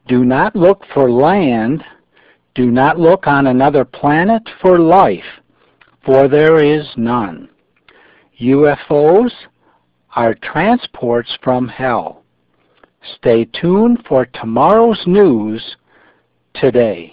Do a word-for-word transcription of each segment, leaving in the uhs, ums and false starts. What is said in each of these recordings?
Do not look for land. Do not look on another planet for life, for there is none. U F Os are transports from hell. Stay tuned for tomorrow's news today.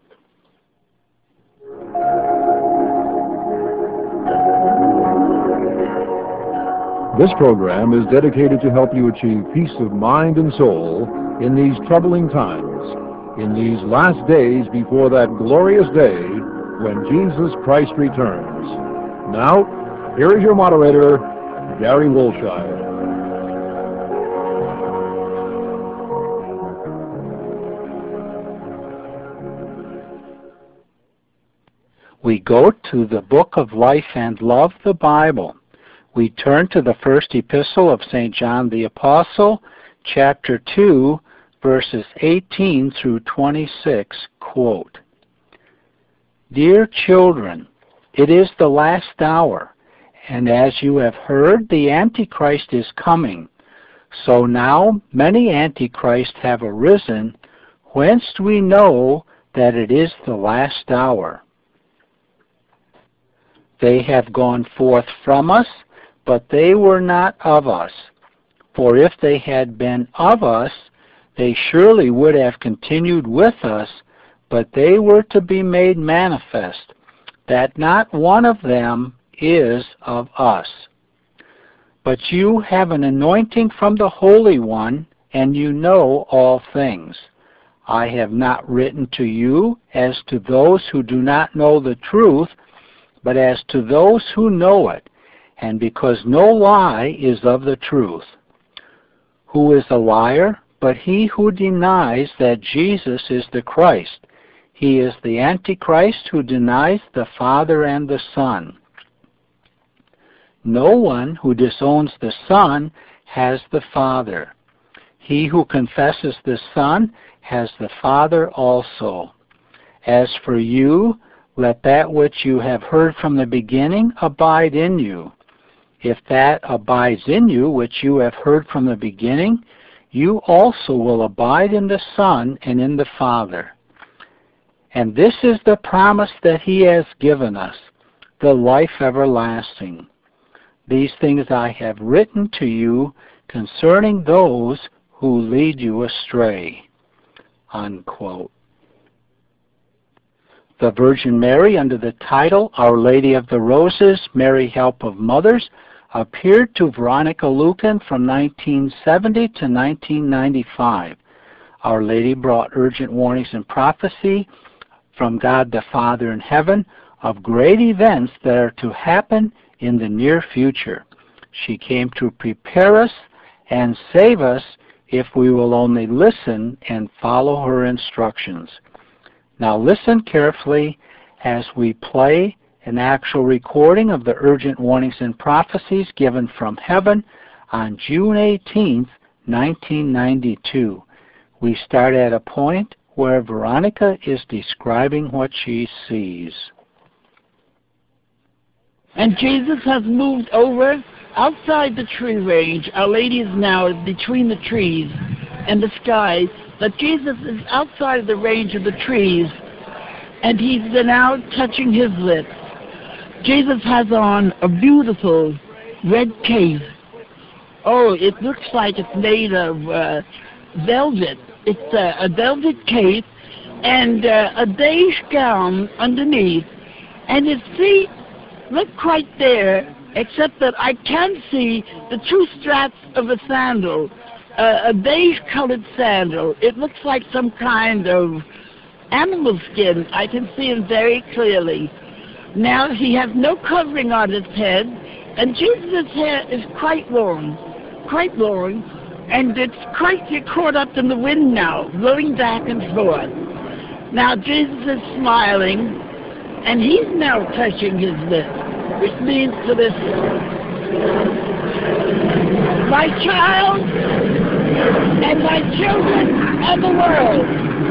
This program is dedicated to help you achieve peace of mind and soul in these troubling times, in these last days before that glorious day when Jesus Christ returns. Now, here is your moderator, Gary Wolshire. We go to the Book of Life and Love, the Bible. We turn to the first epistle of Saint John the Apostle, chapter two, verses eighteen through twenty-six, quote, Dear children, it is the last hour, and as you have heard, the Antichrist is coming. So now many Antichrists have arisen, whence we know that it is the last hour. They have gone forth from us, but they were not of us. For if they had been of us, they surely would have continued with us, but they were to be made manifest, that not one of them is of us. But you have an anointing from the Holy One, and you know all things. I have not written to you as to those who do not know the truth, but as to those who know it, and because no lie is of the truth. Who is a liar but he who denies that Jesus is the Christ? He is the Antichrist who denies the Father and the Son. No one who disowns the Son has the Father. He who confesses the Son has the Father also. As for you, let that which you have heard from the beginning abide in you. If that abides in you which you have heard from the beginning, you also will abide in the Son and in the Father. And this is the promise that he has given us, the life everlasting. These things I have written to you concerning those who lead you astray. Unquote. The Virgin Mary, under the title Our Lady of the Roses, Mary Help of Mothers, appeared to Veronica Lucan from nineteen seventy to nineteen ninety-five. Our Lady brought urgent warnings and prophecy from God the Father in heaven of great events that are to happen in the near future. She came to prepare us and save us if we will only listen and follow her instructions. Now listen carefully as we play an actual recording of the urgent warnings and prophecies given from heaven on June eighteenth, nineteen ninety-two. We start at a point where Veronica is describing what she sees. And Jesus has moved over outside the tree range. Our Lady is now between the trees and the sky. But Jesus is outside of the range of the trees, and he's now touching his lips. Jesus has on a beautiful red cape. Oh, it looks like it's made of uh, velvet. It's uh, a velvet cape and uh, a beige gown underneath. And his feet look quite there, except that I can see the two straps of a sandal, uh, a beige-colored sandal. It looks like some kind of animal skin. I can see him very clearly. Now he has no covering on his head, and Jesus' hair is quite long, quite long, and it's quite caught up in the wind now, blowing back and forth. Now Jesus is smiling, and he's now touching his lips, which means to this, my child and my children of the world,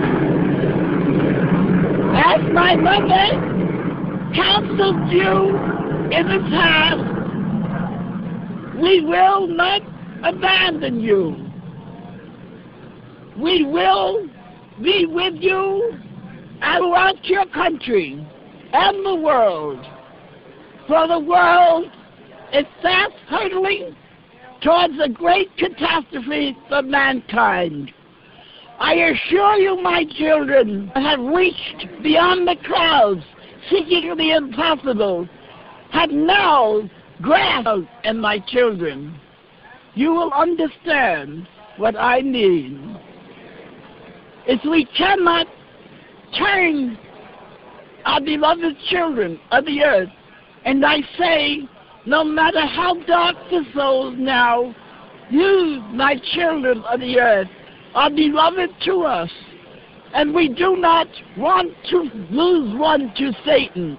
as my mother counseled you in the past, we will not abandon you. We will be with you and throughout your country and the world. For the world is fast hurtling towards a great catastrophe for mankind. I assure you, my children, have reached beyond the clouds, seeking the impossible, have now grasped, and my children, you will understand what I mean. If we cannot turn our beloved children of the earth, and I say, no matter how dark the souls now, you, my children of the earth, are beloved to us, and we do not want to lose one to Satan.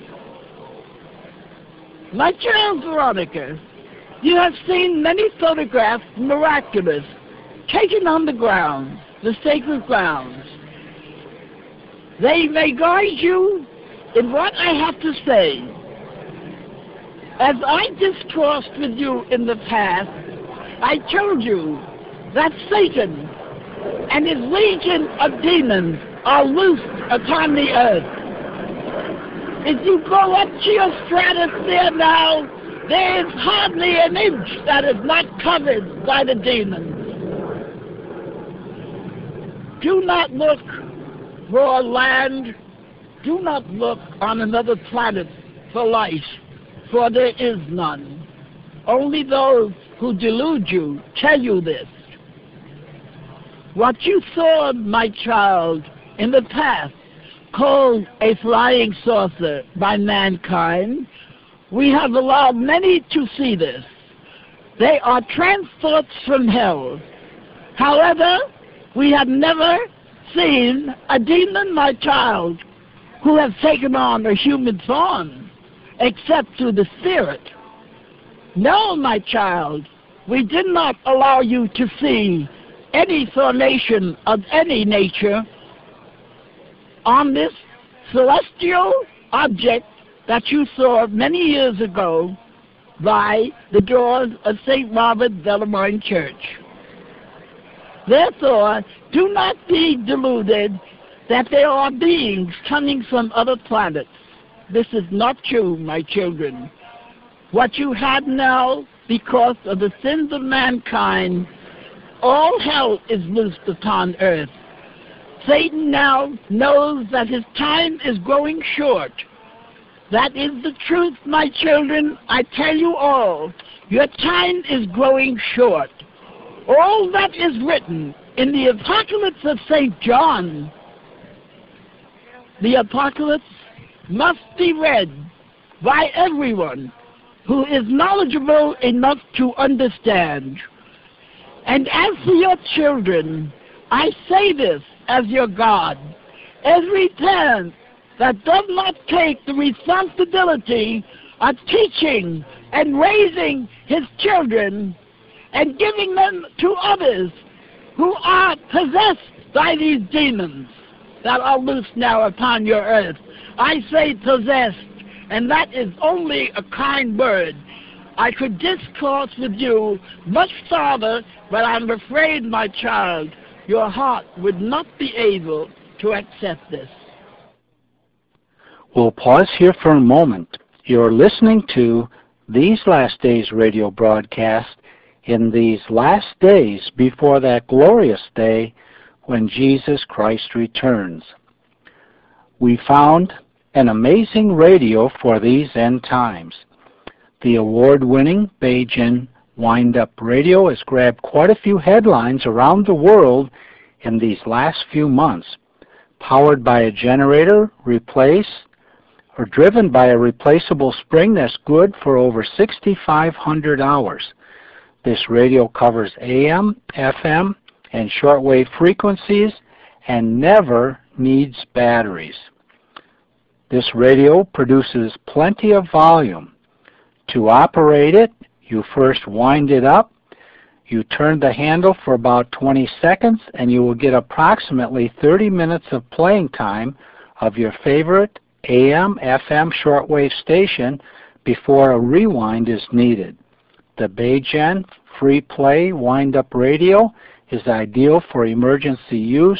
My child Veronica, you have seen many photographs, miraculous, taken on the ground, the sacred grounds. They may guide you in what I have to say. As I discoursed with you in the past, I told you that Satan and his legion of demons are loosed upon the earth. If you go up to your stratosphere now, there is hardly an inch that is not covered by the demons. Do not look for a land, do not look on another planet for life, for there is none. Only those who delude you tell you this. What you saw, my child, in the past, called a flying saucer by mankind, we have allowed many to see this. They are transports from hell. However, we have never seen a demon, my child, who has taken on a human form, except through the spirit. No, my child, we did not allow you to see any formation of any nature on this celestial object that you saw many years ago by the doors of Saint Robert Bellarmine Church. Therefore, do not be deluded that there are beings coming from other planets. This is not true, my children. What you have now, because of the sins of mankind, all hell is loosed upon earth. Satan now knows that his time is growing short. That is the truth, my children. I tell you all, your time is growing short. All that is written in the Apocalypse of Saint John, the Apocalypse must be read by everyone who is knowledgeable enough to understand. And as for your children, I say this as your God. Every parent that does not take the responsibility of teaching and raising his children and giving them to others who are possessed by these demons that are loose now upon your earth. I say possessed, and that is only a kind word. I could discourse with you much farther, but I'm afraid, my child, your heart would not be able to accept this. We'll pause here for a moment. You're listening to These Last Days radio broadcast in these last days before that glorious day when Jesus Christ returns. We found an amazing radio for these end times. The award-winning Beijing Wind-Up Radio has grabbed quite a few headlines around the world in these last few months. Powered by a generator, replaced, or driven by a replaceable spring that's good for over sixty-five hundred hours. This radio covers A M, F M, and shortwave frequencies and never needs batteries. This radio produces plenty of volume. To operate it, you first wind it up, you turn the handle for about twenty seconds, and you will get approximately thirty minutes of playing time of your favorite A M, F M shortwave station before a rewind is needed. The Beijing Free Play Wind-Up Radio is ideal for emergency use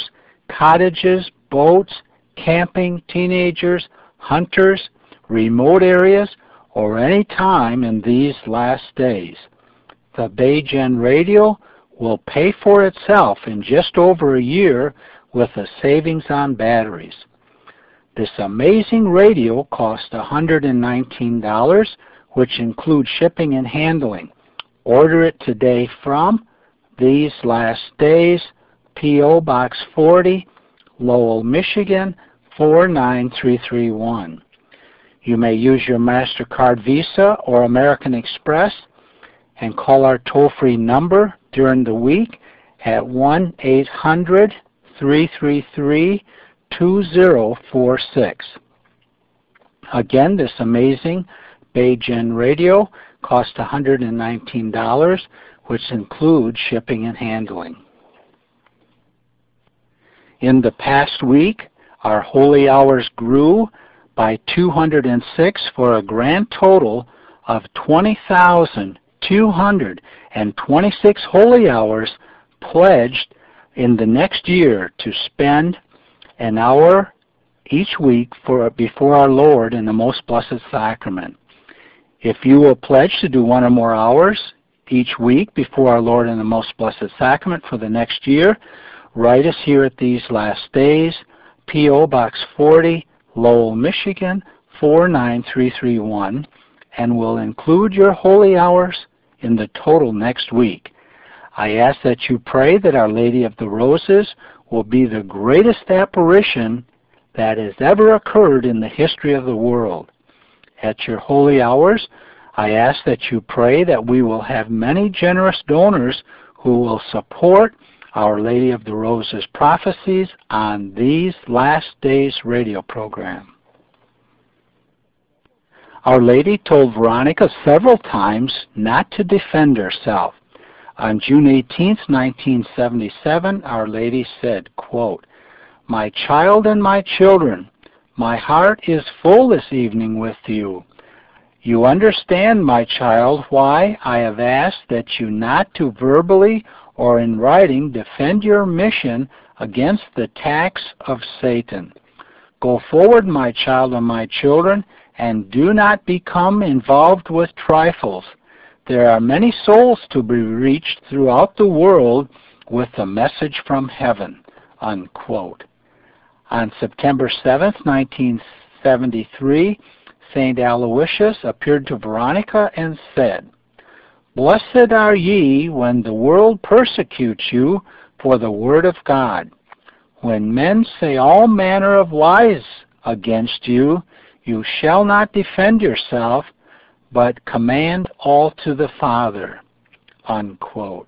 cottages, boats, camping, teenagers, hunters, remote areas, or any time in these last days. The BayGen radio will pay for itself in just over a year with a savings on batteries. This amazing radio costs one hundred nineteen dollars, which includes shipping and handling. Order it today from These Last Days, P O Box forty, Lowell, Michigan, four nine three three one. You may use your MasterCard, Visa, or American Express and call our toll-free number during the week at one eight hundred, three three three, two zero four six. Again, this amazing BayGen radio costs one hundred nineteen dollars, which includes shipping and handling. In the past week, our holy hours grew by two hundred six for a grand total of twenty thousand two hundred twenty-six holy hours pledged in the next year to spend an hour each week for before our Lord in the Most Blessed Sacrament. If you will pledge to do one or more hours each week before our Lord in the Most Blessed Sacrament for the next year, write us here at These Last Days, P O Box forty, Lowell, Michigan, four nine three three one, and we'll include your holy hours in the total next week. I ask that you pray that Our Lady of the Roses will be the greatest apparition that has ever occurred in the history of the world. At your holy hours, I ask that you pray that we will have many generous donors who will support Our Lady of the Roses prophecies on These Last Days radio program. Our Lady told Veronica several times not to defend herself. On June eighteenth, nineteen seventy-seven, Our Lady said, quote, "My child and my children, my heart is full this evening with you. You understand, my child, why I have asked that you not to verbally or in writing defend your mission against the attacks of Satan. Go forward, my child and my children, and do not become involved with trifles. There are many souls to be reached throughout the world with a message from heaven." Unquote. On September seventh, nineteen seventy-three, Saint Aloysius appeared to Veronica and said, "Blessed are ye when the world persecutes you for the word of God. When men say all manner of lies against you, you shall not defend yourself, but command all to the Father." Unquote.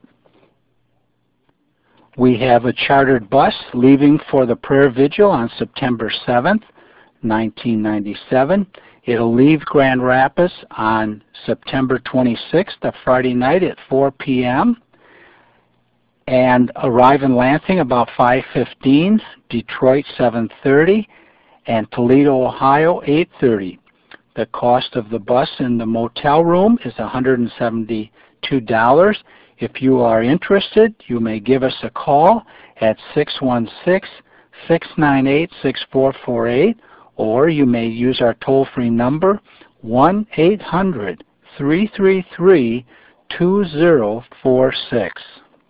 We have a chartered bus leaving for the prayer vigil on September seventh, nineteen ninety-seven. It'll leave Grand Rapids on September twenty-sixth, a Friday night at four p m and arrive in Lansing about five fifteen, Detroit seven thirty, and Toledo, Ohio eight thirty. The cost of the bus in the motel room is one hundred seventy-two dollars. If you are interested, you may give us a call at six one six, six nine eight, six four four eight, or you may use our toll-free number one eight hundred, three three three, two zero four six.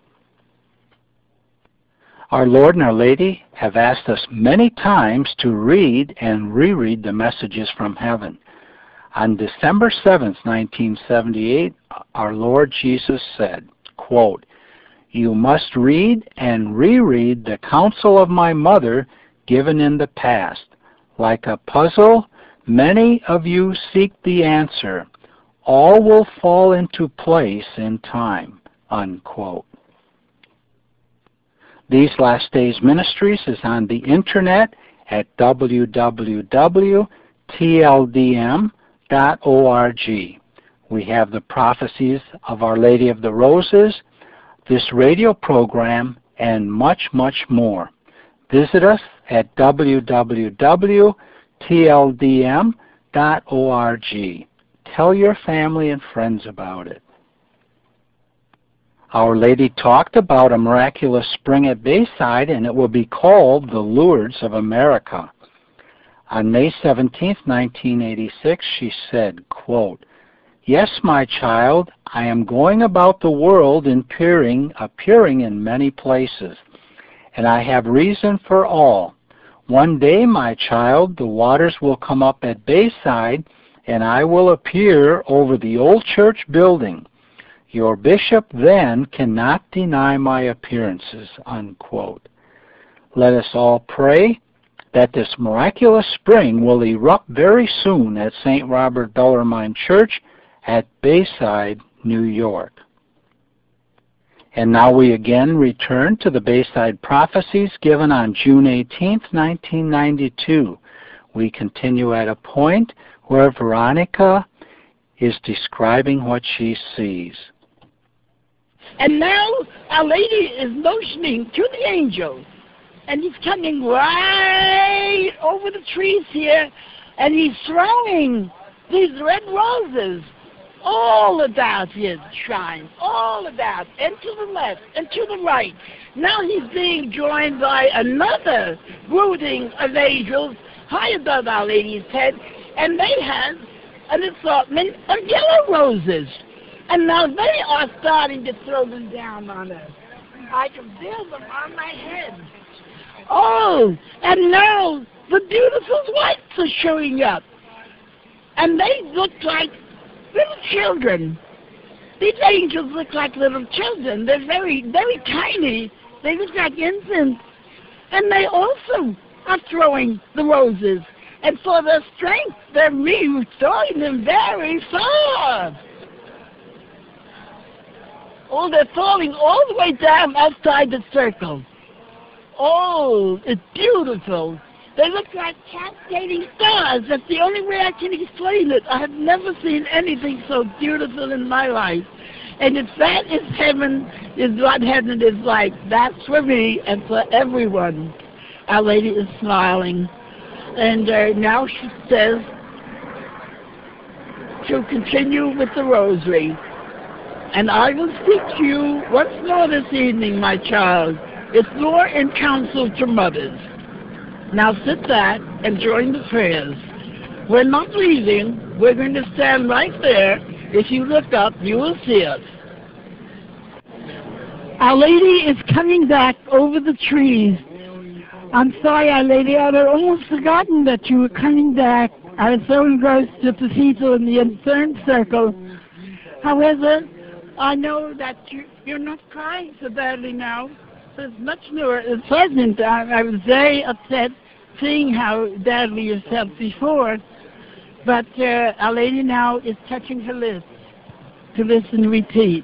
Our Lord and Our Lady have asked us many times to read and reread the messages from heaven. On December seventh, nineteen seventy-eight, our Lord Jesus said, quote, "You must read and reread the counsel of my mother given in the past. Like a puzzle, many of you seek the answer. All will fall into place in time." Unquote. These Last Days Ministries is on the internet at w w w dot t l d m dot org. We have the prophecies of Our Lady of the Roses, this radio program, and much, much more. Visit us at w w w dot t l d m dot org. Tell your family and friends about it. Our Lady talked about a miraculous spring at Bayside, and it will be called the Lourdes of America. On May seventeenth, nineteen eighty-six, she said, quote, "Yes, my child, I am going about the world and appearing, appearing in many places, and I have reason for all. One day, my child, the waters will come up at Bayside, and I will appear over the old church building. Your bishop then cannot deny my appearances," unquote. Let us all pray that this miraculous spring will erupt very soon at Saint Robert Bellarmine Church at Bayside, New York. And now we again return to the Bayside prophecies given on June eighteenth, nineteen ninety-two. We continue at a point where Veronica is describing what she sees. And now Our Lady is motioning to the angel, and he's coming right over the trees here, and he's throwing these red roses all about his shrine, all about, and to the left, and to the right. Now he's being joined by another brooding of angels high above Our Lady's head, and they have an assortment of yellow roses. And now they are starting to throw them down on us. I can feel them on my head. Oh, and now the beautiful whites are showing up. And they look like little children. These angels look like little children. They're very, very tiny. They look like infants. And they also are throwing the roses. And for their strength, they're really throwing them very far. Oh, they're falling all the way down outside the circle. Oh, it's beautiful. They look like cascading stars. That's the only way I can explain it. I have never seen anything so beautiful in my life. And if that is heaven, is what heaven is like, that's for me and for everyone. Our Lady is smiling. And uh, now she says she'll continue with the rosary. And I will speak to you once more this evening, my child. It's more in counsel to mothers. Now sit back and join the prayers. We're not leaving. We're going to stand right there. If you look up, you will see us. Our Lady is coming back over the trees. I'm sorry, Our Lady, I had almost forgotten that you were coming back. I was so engrossed with the people in the third circle. However, I know that you, you're not crying so badly now. It's much more pleasant. I, I was very upset seeing how badly you felt before. But uh, Our Lady now is touching her lips to listen and repeat.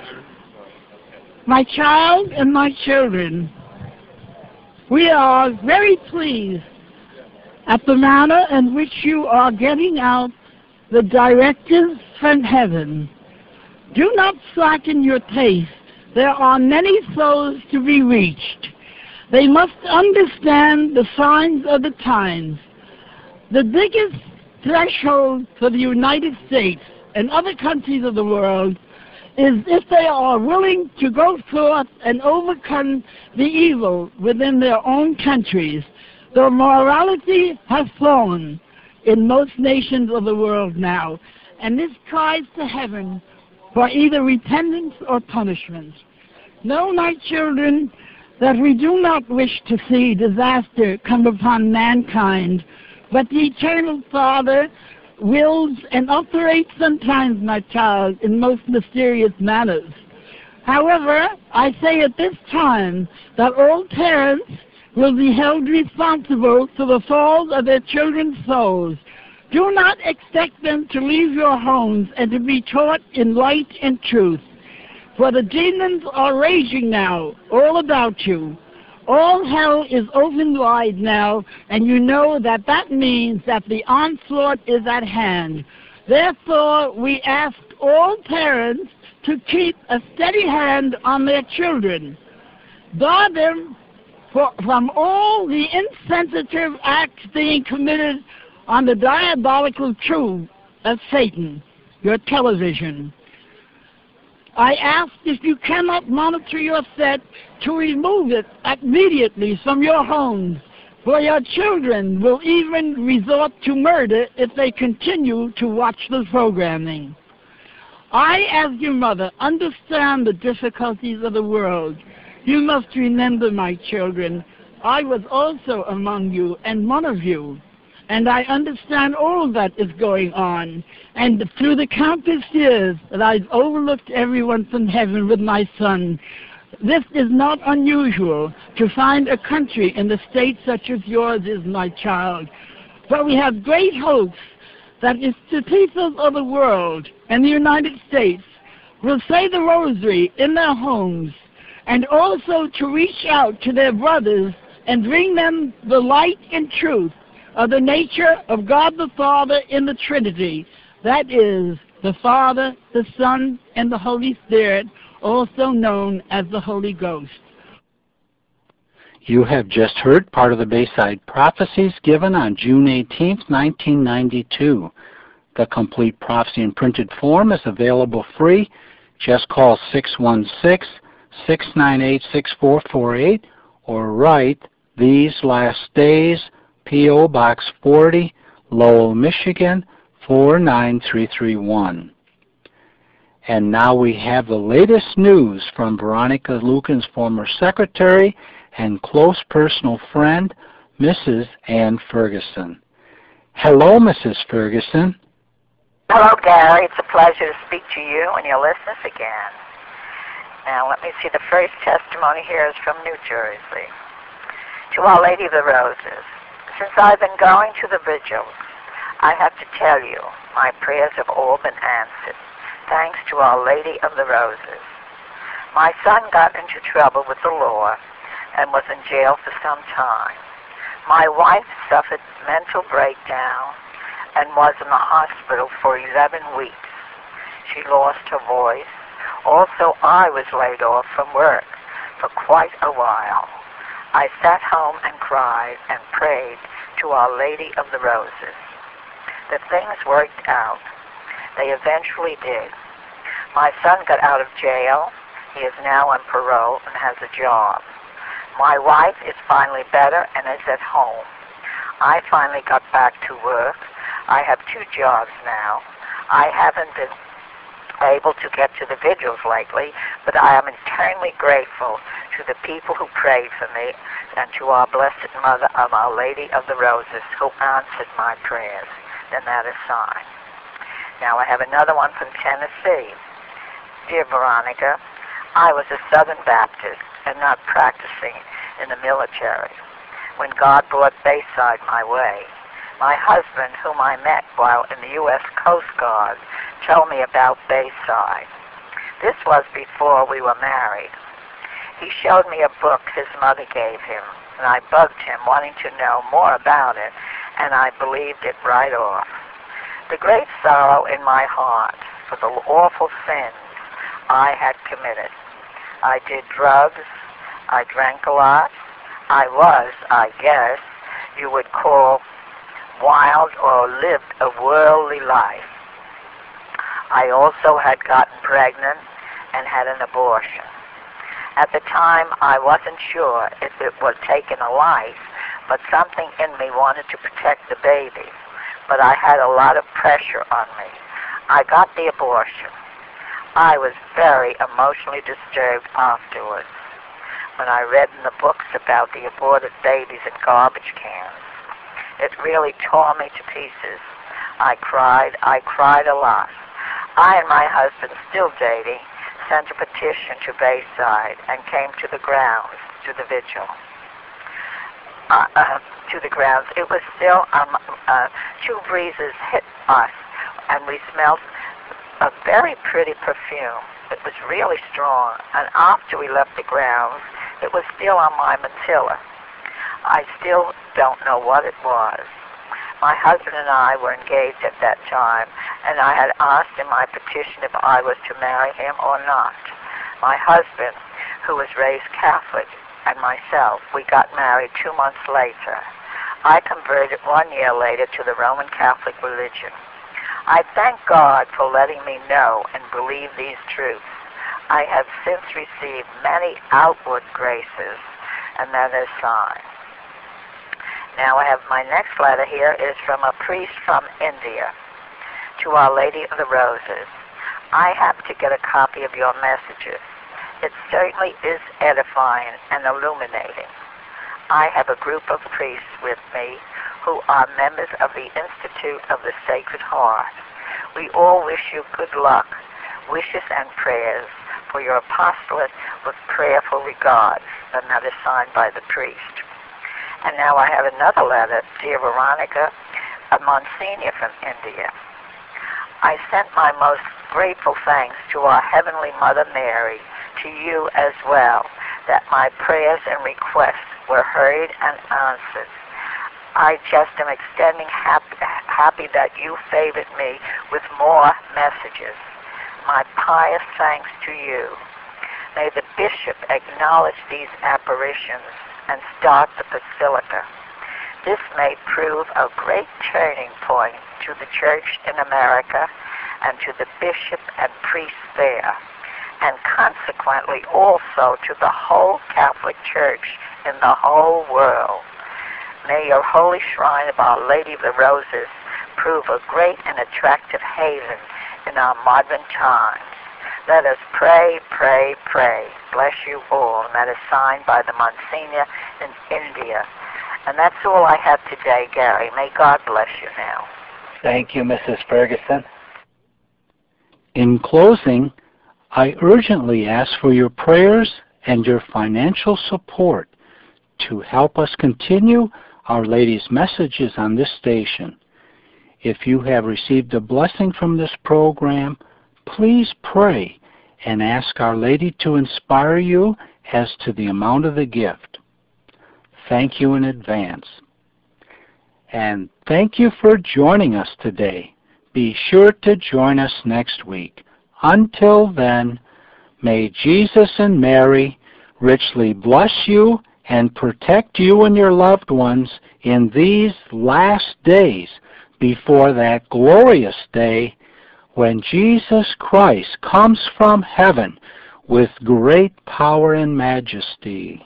My child and my children, we are very pleased at the manner in which you are getting out the directives from heaven. Do not slacken your pace. There are many souls to be reached. They must understand the signs of the times. The biggest threshold for the United States and other countries of the world is if they are willing to go forth and overcome the evil within their own countries. The morality has fallen in most nations of the world now, and this cries to heaven for either repentance or punishment. Know, my children, that we do not wish to see disaster come upon mankind, but the Eternal Father wills and operates sometimes, my child, in most mysterious manners. However, I say at this time that all parents will be held responsible for the fall of their children's souls. Do not expect them to leave your homes and to be taught in light and truth. For the demons are raging now all about you. All hell is open wide now, and you know that that means that the onslaught is at hand. Therefore, we ask all parents to keep a steady hand on their children. Guard them for, from all the insensitive acts being committed on the diabolical truth of Satan, your television. I ask if you cannot monitor your set to remove it immediately from your homes, for your children will even resort to murder if they continue to watch the programming. I, as your mother, understand the difficulties of the world. You must remember, my children, I was also among you and one of you, and I understand all that is going on. And through the countless years that I've overlooked everyone from heaven with my son, this is not unusual to find a country in the state such as yours is, my child. But we have great hopes that if the people of the world and the United States will say the rosary in their homes, and also to reach out to their brothers and bring them the light and truth of the nature of God the Father in the Trinity, that is, the Father, the Son, and the Holy Spirit, also known as the Holy Ghost. You have just heard part of the Bayside Prophecies given on June eighteenth, nineteen ninety-two. The complete prophecy in printed form is available free. Just call six one six, six nine eight, six four four eight or write These Last Days, P O Box forty, Lowell, Michigan, four nine three three one. And now we have the latest news from Veronica Lucan's former secretary and close personal friend, Missus Ann Ferguson. Hello, Missus Ferguson. Hello, Gary. It's a pleasure to speak to you and your listeners again. Now, let me see. The first testimony here is from New Jersey. To Our Lady of the Roses. Since I've been going to the vigils, I have to tell you, my prayers have all been answered, thanks to Our Lady of the Roses. My son got into trouble with the law and was in jail for some time. My wife suffered mental breakdown and was in the hospital for eleven weeks. She lost her voice. Also, I was laid off from work for quite a while. I sat home and cried and prayed to Our Lady of the Roses. The things worked out. They eventually did. My son got out of jail. He is now on parole and has a job. My wife is finally better and is at home. I finally got back to work. I have two jobs now. I haven't been able to get to the vigils lately, but I am eternally grateful to the people who prayed for me and to our Blessed Mother of Our Lady of the Roses who answered my prayers. Then that is signed. Now I have another one from Tennessee. Dear Veronica, I was a Southern Baptist and not practicing in the military when God brought Bayside my way. My husband, whom I met while in the U S Coast Guard, told me about Bayside. This was before we were married. He showed me a book his mother gave him, and I bugged him wanting to know more about it, and I believed it right off. The great sorrow in my heart for the awful sins I had committed. I did drugs. I drank a lot. I was, I guess, you would call wild or lived a worldly life. I also had gotten pregnant and had an abortion. At the time, I wasn't sure if it was taking a life, but something in me wanted to protect the baby. But I had a lot of pressure on me. I got the abortion. I was very emotionally disturbed afterwards when I read in the books about the aborted babies in garbage cans. It really tore me to pieces. I cried. I cried a lot. I and my husband, still dating, sent a petition to Bayside and came to the grounds, to the vigil. Uh, uh, to the grounds. It was still, um, uh, two breezes hit us, and we smelled a very pretty perfume. It was really strong, and after we left the grounds, it was still on my mantilla. I still don't know what it was. My husband and I were engaged at that time, and I had asked in my petition if I was to marry him or not. My husband, who was raised Catholic, and myself, we got married two months later. I converted one year later to the Roman Catholic religion. I thank God for letting me know and believe these truths. I have since received many outward graces, and that is signed. Now I have my next letter here is from a priest from India to Our Lady of the Roses. I have to get a copy of your messages. It certainly is edifying and illuminating. I have a group of priests with me who are members of the Institute of the Sacred Heart. We all wish you good luck, wishes and prayers for your apostolate with prayerful regards, and that is signed by the priest. And now I have another letter, dear Veronica, a Monsignor from India. I sent my most grateful thanks to our Heavenly Mother Mary, to you as well, that my prayers and requests were heard and answered. I just am extending happy, happy that you favored me with more messages. My pious thanks to you. May the bishop acknowledge these apparitions and start the basilica. This may prove a great turning point to the church in America and to the bishop and priests there, and consequently also to the whole Catholic Church in the whole world. May your holy shrine of Our Lady of the Roses prove a great and attractive haven in our modern times. Let us pray, pray, pray. Bless you all. And that is signed by the Monsignor in India. And that's all I have today, Gary. May God bless you now. Thank you, Missus Ferguson. In closing, I urgently ask for your prayers and your financial support to help us continue Our Lady's messages on this station. If you have received a blessing from this program, please pray and ask Our Lady to inspire you as to the amount of the gift. Thank you in advance. And thank you for joining us today. Be sure to join us next week. Until then, may Jesus and Mary richly bless you and protect you and your loved ones in these last days before that glorious day when Jesus Christ comes from heaven with great power and majesty.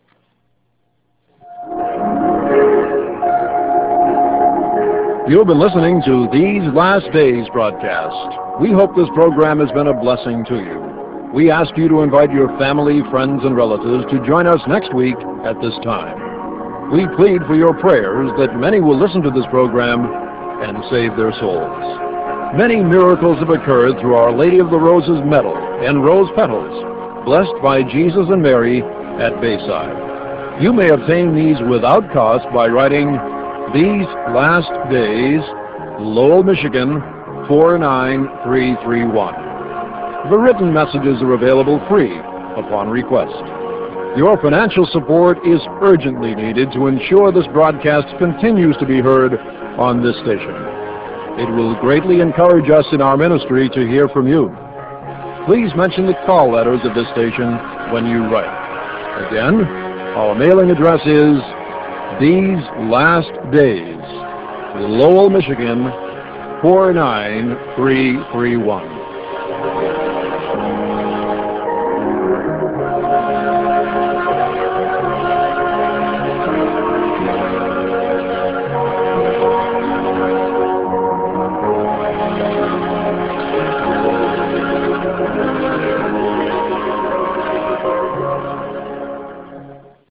You've been listening to These Last Days broadcast. We hope this program has been a blessing to you. We ask you to invite your family, friends, and relatives to join us next week at this time. We plead for your prayers that many will listen to this program and save their souls. Many miracles have occurred through Our Lady of the Roses medal and rose petals, blessed by Jesus and Mary at Bayside. You may obtain these without cost by writing These Last Days, Lowell, Michigan, four nine three three one. The written messages are available free upon request. Your financial support is urgently needed to ensure this broadcast continues to be heard on this station. It will greatly encourage us in our ministry to hear from you. Please mention the call letters of this station when you write. Again, our mailing address is These Last Days, Lowell, Michigan, four nine three three one.